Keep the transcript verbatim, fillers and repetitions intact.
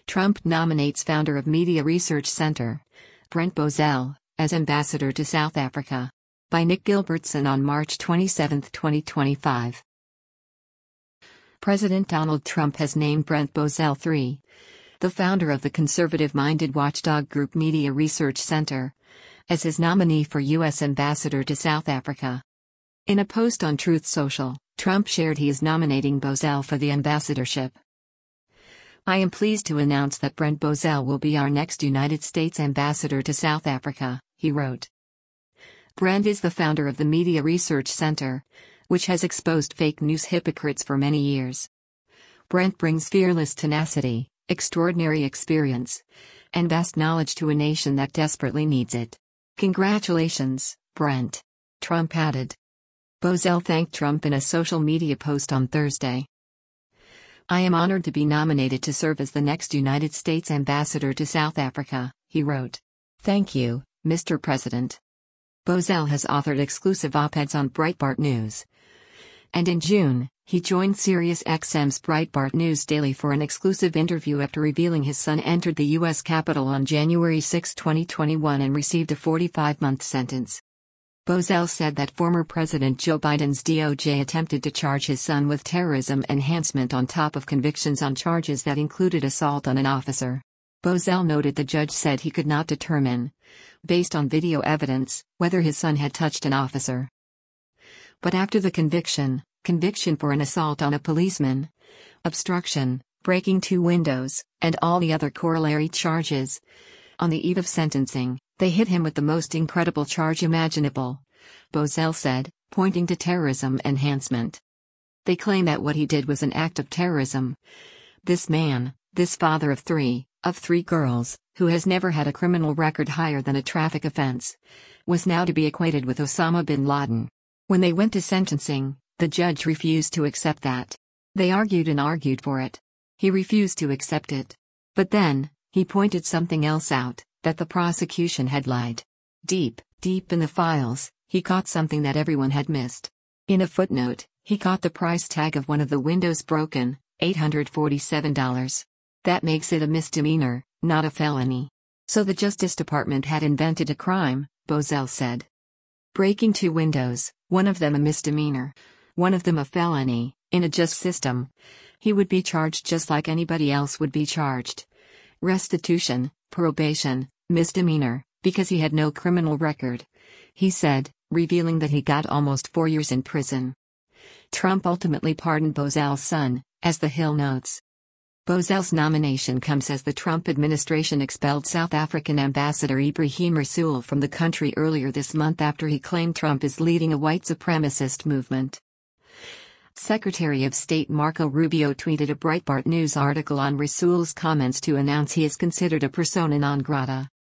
Trump nominates founder of Media Research Center, Brent Bozell, as ambassador to South Africa. By Nick Gilbertson on March twenty-seventh, twenty twenty-five. President Donald Trump has named Brent Bozell the third, the founder of the conservative-minded watchdog group Media Research Center, as his nominee for U S ambassador to South Africa. In a post on Truth Social, Trump shared he is nominating Bozell for the ambassadorship. "I am pleased to announce that Brent Bozell will be our next United States ambassador to South Africa," he wrote. Brent is the founder of the Media Research Center, which has exposed fake news hypocrites for many years. Brent brings fearless tenacity, extraordinary experience, and vast knowledge to a nation that desperately needs it. "Congratulations, Brent," Trump added. Bozell thanked Trump in a social media post on Thursday. "I am honored to be nominated to serve as the next United States ambassador to South Africa," he wrote. "Thank you, Mister President." Bozell has authored exclusive op-eds on Breitbart News. And in June, he joined SiriusXM's Breitbart News Daily for an exclusive interview after revealing his son entered the U S Capitol on January sixth, twenty twenty-one and received a forty-five month sentence. Bozell said that former President Joe Biden's D O J attempted to charge his son with terrorism enhancement on top of convictions on charges that included assault on an officer. Bozell noted the judge said he could not determine, based on video evidence, whether his son had touched an officer. But after the conviction, conviction for an assault on a policeman, obstruction, breaking two windows, and all the other corollary charges, on the eve of sentencing, they hit him with the most incredible charge imaginable, Bozell said, pointing to terrorism enhancement. "They claim that what he did was an act of terrorism. This man, this father of three, of three girls, who has never had a criminal record higher than a traffic offense, was now to be equated with Osama bin Laden." When they went to sentencing, the judge refused to accept that. They argued and argued for it. He refused to accept it. But then, he pointed something else out, that the prosecution had lied. Deep, deep in the files, he caught something that everyone had missed. In a footnote, he caught the price tag of one of the windows broken, eight hundred forty-seven dollars. That makes it a misdemeanor, not a felony. So the Justice Department had invented a crime, Bozell said. Breaking two windows, one of them a misdemeanor, one of them a felony, in a just system. He would be charged just like anybody else would be charged. Restitution, probation, misdemeanor, because he had no criminal record, he said, revealing that he got almost four years in prison. Trump ultimately pardoned Bozell's son, as The Hill notes. Bozell's nomination comes as the Trump administration expelled South African Ambassador Ebrahim Rasool from the country earlier this month after he claimed Trump is leading a white supremacist movement. Secretary of State Marco Rubio tweeted a Breitbart News article on Rasool's comments to announce he is considered a persona non grata.